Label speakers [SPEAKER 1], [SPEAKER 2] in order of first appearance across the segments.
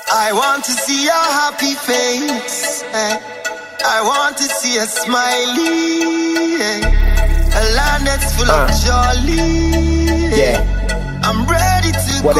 [SPEAKER 1] I want to see a happy face. I want to see a smiley. A land that's full of jolly.
[SPEAKER 2] Yeah.
[SPEAKER 1] I'm ready to
[SPEAKER 2] what
[SPEAKER 1] go.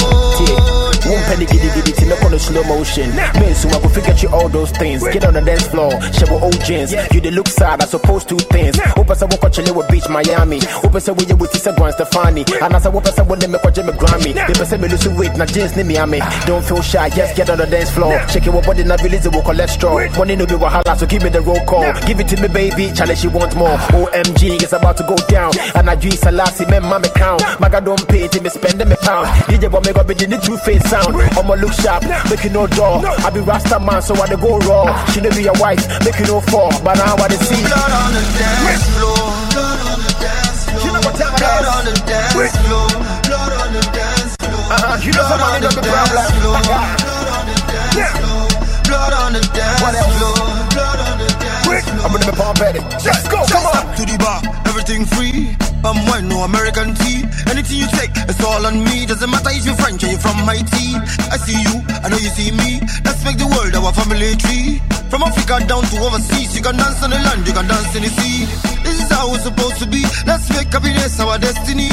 [SPEAKER 2] Else? One penny giddy giddy till up on the slow motion. Man, so I go forget you all those things. Get on the dance floor, show old jeans. You the look sad, I suppose two things. Open some walk on with Beach, Miami. Open some with you with Tisa Gwen Stefani. And as I open some when they make a Jimmy Grammy. They say me lose weight, now jeans near Miami. Don't feel shy, just get on the dance floor. Check your body, now release the cholesterol. Money no be wahala, so give me the roll call. Give it to me, baby. Challenge she want more. OMG, it's about to go down. And I do Salasi, men mama count. Maga don't pay till me spend them a pound. DJ want me go be the true face sound. I'ma look sharp, make you no draw. I be Rasta man, so I dey go raw. She no be your wife, make you no fall. But now I dey see
[SPEAKER 1] blood on the dance floor. Blood on the dance floor. You know what time blood on the dance floor. Blood on the dance floor.
[SPEAKER 2] You know somebody got the problem.
[SPEAKER 1] Blood on the dance floor. Blood on the dance floor. Blood on the dance floor.
[SPEAKER 2] I'm gonna be palm ready. Let's go, come on.
[SPEAKER 1] To the bar, everything free. Wine, no American tea. Anything you take, it's all on me. Doesn't matter if you're French or you're from my tea. I see you, I know you see me. Let's make the world our family tree. From Africa down to overseas, you can dance on the land, you can dance in the sea. This is how it's supposed to be. Let's make happiness our destiny.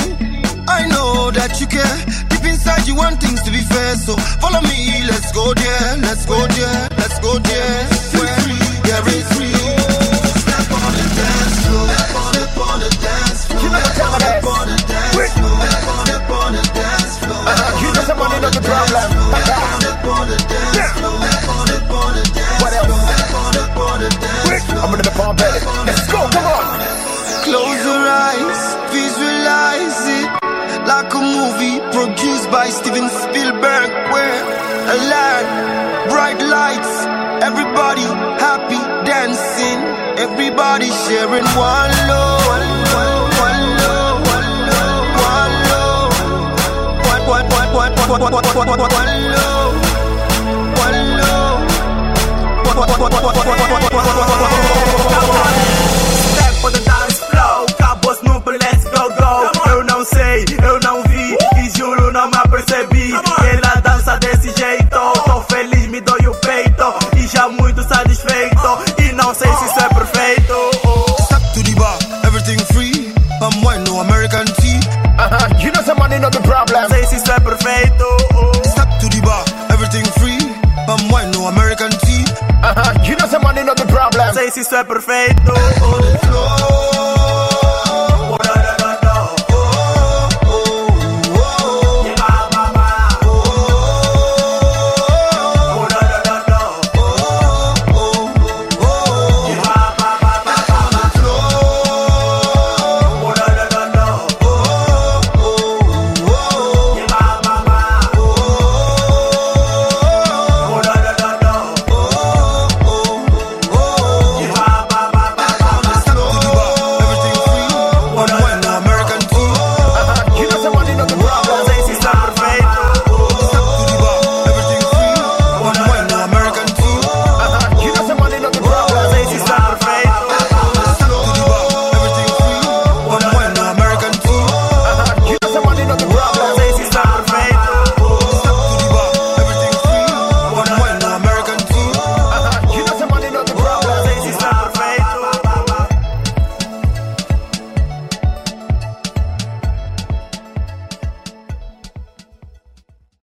[SPEAKER 1] I know that you care. Deep inside you want things to be fair. So follow me, let's go there. Let's go there, let's go there. Where there is free. Step on the dance floor. Step on the dance floor. Step on the dance floor. Step on the dance floor.
[SPEAKER 2] You know somebody got the problem.
[SPEAKER 1] Step on the dance floor. Step on the dance floor.
[SPEAKER 2] What else?
[SPEAKER 1] Step on the dance floor.
[SPEAKER 2] I'm gonna be palm ready. Let's go, come on.
[SPEAKER 1] Close your eyes, visualize it. Like a movie produced by Steven Spielberg, where a land, bright lights, everybody happy dancing, everybody sharing one love, one love, one love, one love, one love.
[SPEAKER 3] Step for the dance floor, cabos no let's go go. Eu não sei, eu não vi e juro não me apercebi que ela dança desse jeito. Tô feliz, me dói o peito e já muito satisfeito e não sei se isso é perfeito.
[SPEAKER 1] Step to the bar, everything free. Wine, no American tea.
[SPEAKER 2] You know somebody know the problem.
[SPEAKER 3] Não sei se isso é perfeito.
[SPEAKER 1] Step to the bar, everything free. Wine, no American tea.
[SPEAKER 2] You know somebody know the problem.
[SPEAKER 3] Não sei se isso é perfeito.
[SPEAKER 1] On the floor.